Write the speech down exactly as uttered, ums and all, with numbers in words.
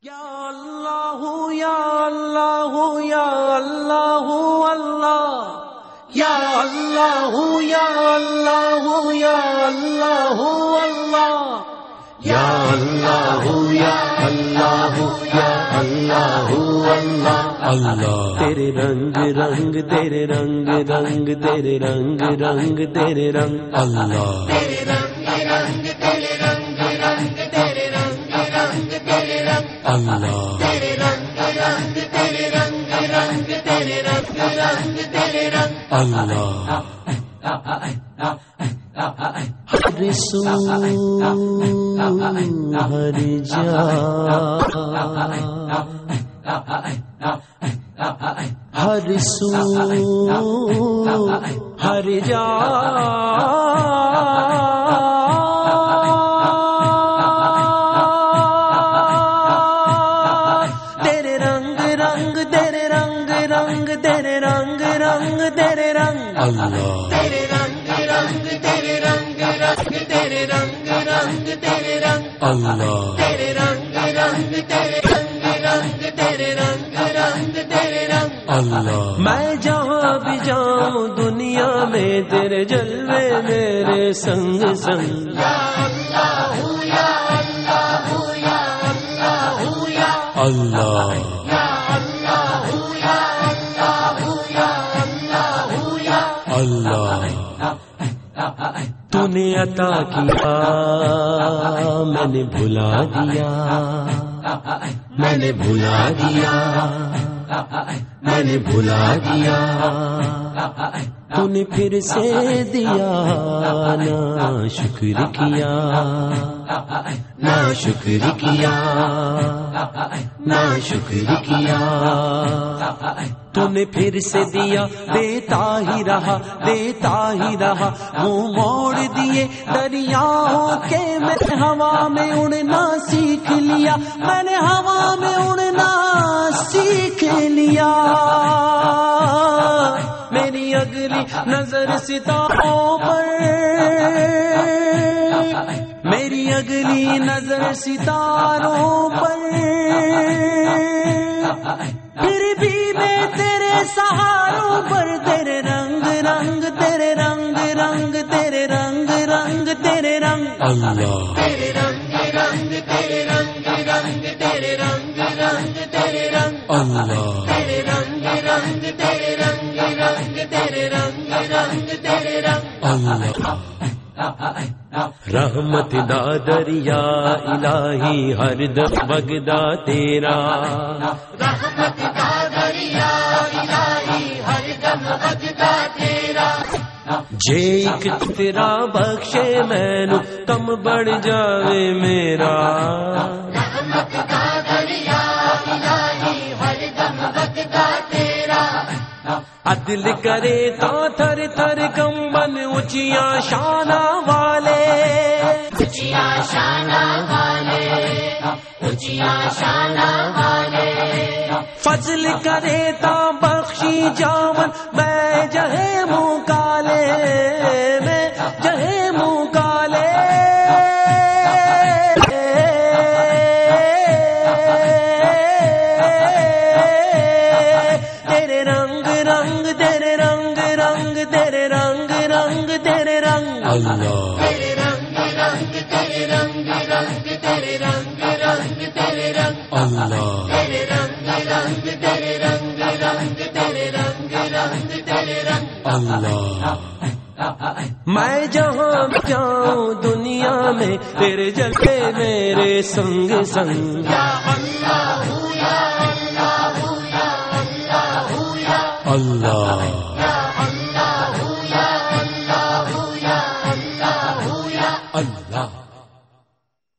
یا اللہ یا اللہ یا اللہ اللہ یا اللہ یا اللہ یا اللہ اللہ یا اللہ یا اللہ یا اللہ اللہ اللہ تیرے رنگ رنگ تیرے رنگ رنگ تیرے رنگ رنگ تیرے رنگ اللہ تیرے رنگ رنگ تیرے رنگ رنگ تیرے رنگ رنگ تیرے رنگ اللہ تیرے رنگ رنگ تیرے رنگ رنگ تیرے رنگ رنگ تیرے رنگ اللہ ہر سو ہر جا ہر سو ہر جا تیرے رنگ رنگ تیرے رنگ رنگ تیرے رنگ رنگ تیرے رنگ اللہ تیرے رنگ رنگ تیرے رنگ رنگ تیرے رنگ رنگ تیرے رنگ اللہ تیرے رنگ رنگ تیرے رنگ رنگ تیرے رنگ رنگ تیرے رنگ اللہ میں جہاں بھی جاؤں دنیا میں تیرے جلوے میرے سنگ سنگ یا اللہ یا اللہ یا اللہ یا اللہ یا اللہ یا اللہ یا اللہ یا اللہ تو نے عطا کیا میں نے بھلا دیا میں نے بھلا دیا میں نے بھلا دیا تو نے پھر سے دیا نا شکر کیا نا شکر کیا نا شکر کیا تو نے پھر سے دیا دیتا ہی رہا دیتا ہی رہا منہ موڑ دیے دریاؤں کے میں نے ہوا میں اڑنا سیکھ لیا میں نے ہوا میں اڑنا سیکھ لیا میری اگلی نظر ستاروں پر میری اگلی نظر ستاروں پر پھر بھی میں تیرے سہاروں پر تیرے رنگ رنگ تیرے رنگ رنگ تیرے رنگ رنگ تیرے رنگ اللہ تیرے رنگ رنگ تیرے رنگ رنگ تیرے رنگ رنگ تیرے رنگ اللہ تیرے رنگ رنگ تیرے رنگ رنگ تیرے رنگ رنگ تیرے رنگ اللہ رحمت دا دریا الہی ہر دم بگدا تیرا رحمت دا دریا الہی ہر دم بگدا تیرا جے ایک تیرا بخشے مینو کم بڑھ جاوے میرا رحمت دا دریا الہی ہر دم بگدا تیرا عدل کرے تو تھر تھر کمبن اونچیاں شانہ والے اونچیاں شانہ والے اونچیاں شانہ والے فضل کرے تو بخشی جاون میں جہے منہ کالے میں جہے منہ کالے تیرے رنگ رنگ تیرے رنگ رنگ تیرے رنگ رنگ تیرے رنگ اللہ تیرے رنگ رنگ تیرے رنگ رنگ تیرے رنگ رنگ تیرے رنگ اللہ تیرے رنگ رنگ تیرے رنگ رنگ تیرے رنگ رنگ تیرے رنگ اللہ میں جہاں جاؤں دنیا میں تیرے جلوے میرے سنگ سنگ یا اللہ یا اللہ یا اللہ اللہ